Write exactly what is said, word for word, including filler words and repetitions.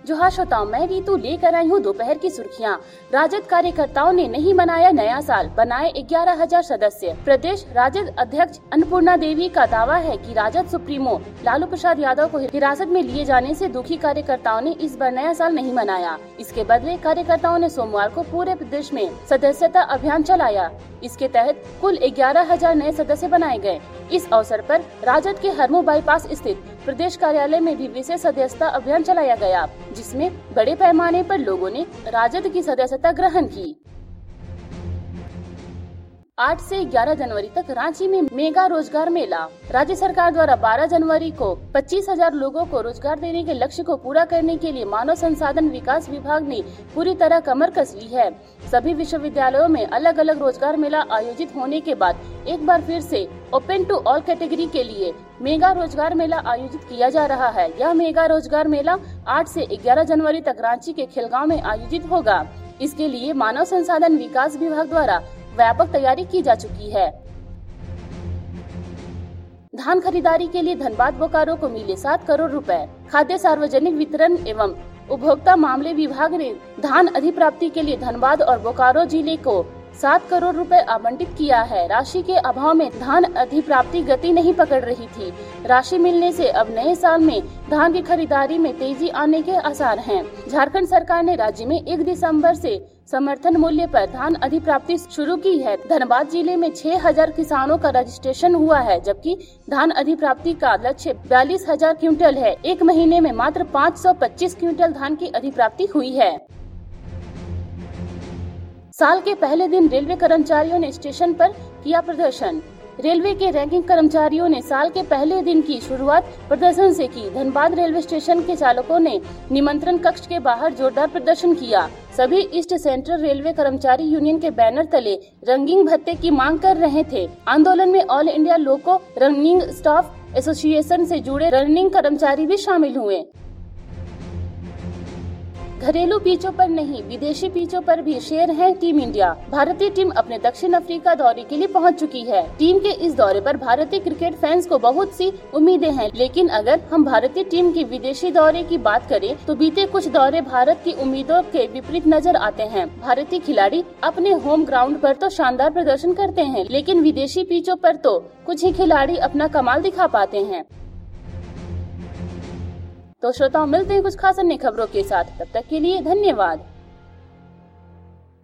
जोहार श्रोताओं, मैं रीतू लेकर आई हूँ दोपहर की सुर्खियाँ। राजद कार्यकर्ताओं ने नहीं मनाया नया साल, बनाए ग्यारह हजार सदस्य। प्रदेश राजद अध्यक्ष अन्नपूर्णा देवी का दावा है कि राजद सुप्रीमो लालू प्रसाद यादव को हिरासत में लिए जाने से दुखी कार्यकर्ताओं ने इस बार नया साल नहीं मनाया। इसके बदले कार्यकर्ताओं ने सोमवार को पूरे प्रदेश में सदस्यता अभियान चलाया। इसके तहत कुल ग्यारह हजार नए सदस्य बनाए गए। इस अवसर पर राजद के हरमू बाईपास स्थित प्रदेश कार्यालय में भी विशेष सदस्यता अभियान चलाया गया, जिसमें बड़े पैमाने पर लोगों ने राजद की सदस्यता ग्रहण की। आठ से ग्यारह जनवरी तक रांची में मेगा रोजगार मेला। राज्य सरकार द्वारा बारह जनवरी को पच्चीस हजार लोगों को रोजगार देने के लक्ष्य को पूरा करने के लिए मानव संसाधन विकास विभाग ने पूरी तरह कमर कस ली है। सभी विश्वविद्यालयों में अलग अलग रोजगार मेला आयोजित होने के बाद एक बार फिर से ओपन टू ऑल कैटेगरी के लिए मेगा रोजगार मेला आयोजित किया जा रहा है। यह मेगा रोजगार मेला आठ से ग्यारह जनवरी तक रांची के खिलगांव में आयोजित होगा। इसके लिए मानव संसाधन विकास विभाग द्वारा व्यापक तैयारी की जा चुकी है। धान खरीदारी के लिए धनबाद बोकारो को मिले सात करोड़ रुपए। खाद्य सार्वजनिक वितरण एवं उपभोक्ता मामले विभाग ने धान अधिप्राप्ति के लिए धनबाद और बोकारो जिले को सात करोड़ रुपए आवंटित किया है। राशि के अभाव में धान अधिप्राप्ति गति नहीं पकड़ रही थी। राशि मिलने से अब नए साल में धान की खरीदारी में तेजी आने के आसार हैं। झारखंड सरकार ने राज्य में एक दिसंबर से समर्थन मूल्य पर धान अधिप्राप्ति शुरू की है। धनबाद जिले में छह हजार किसानों का रजिस्ट्रेशन हुआ है, जबकि धान अधिप्राप्ति का लक्ष्य बयालीस हजार क्विंटल है। एक महीने में मात्र पाँच सौ पच्चीस क्विंटल धान की अधिप्राप्ति हुई है। साल के पहले दिन रेलवे कर्मचारियों ने स्टेशन पर किया प्रदर्शन। रेलवे के रैंकिंग कर्मचारियों ने साल के पहले दिन की शुरुआत प्रदर्शन से की। धनबाद रेलवे स्टेशन के चालकों ने निमंत्रण कक्ष के बाहर जोरदार प्रदर्शन किया। सभी ईस्ट सेंट्रल रेलवे कर्मचारी यूनियन के बैनर तले रंगीन भत्ते की मांग कर रहे थे। आंदोलन में all India loco running staff association से जुड़े रनिंग कर्मचारी भी शामिल हुए। घरेलू पिचों पर नहीं, विदेशी पिचों पर भी शेर है टीम इंडिया। भारतीय टीम अपने दक्षिण अफ्रीका दौरे के लिए पहुंच चुकी है। टीम के इस दौरे पर भारतीय क्रिकेट फैंस को बहुत सी उम्मीदें हैं, लेकिन अगर हम भारतीय टीम की विदेशी दौरे की बात करें तो बीते कुछ दौरे भारत की उम्मीदों के विपरीत नजर आते हैं। भारतीय खिलाड़ी अपने होम ग्राउंड पर तो शानदार प्रदर्शन करते हैं, लेकिन विदेशी पिचों पर तो कुछ ही खिलाड़ी अपना कमाल दिखा पाते हैं। तो श्रोताओं, मिलते हैं कुछ खास अन्य खबरों के साथ। तब तक के लिए धन्यवाद।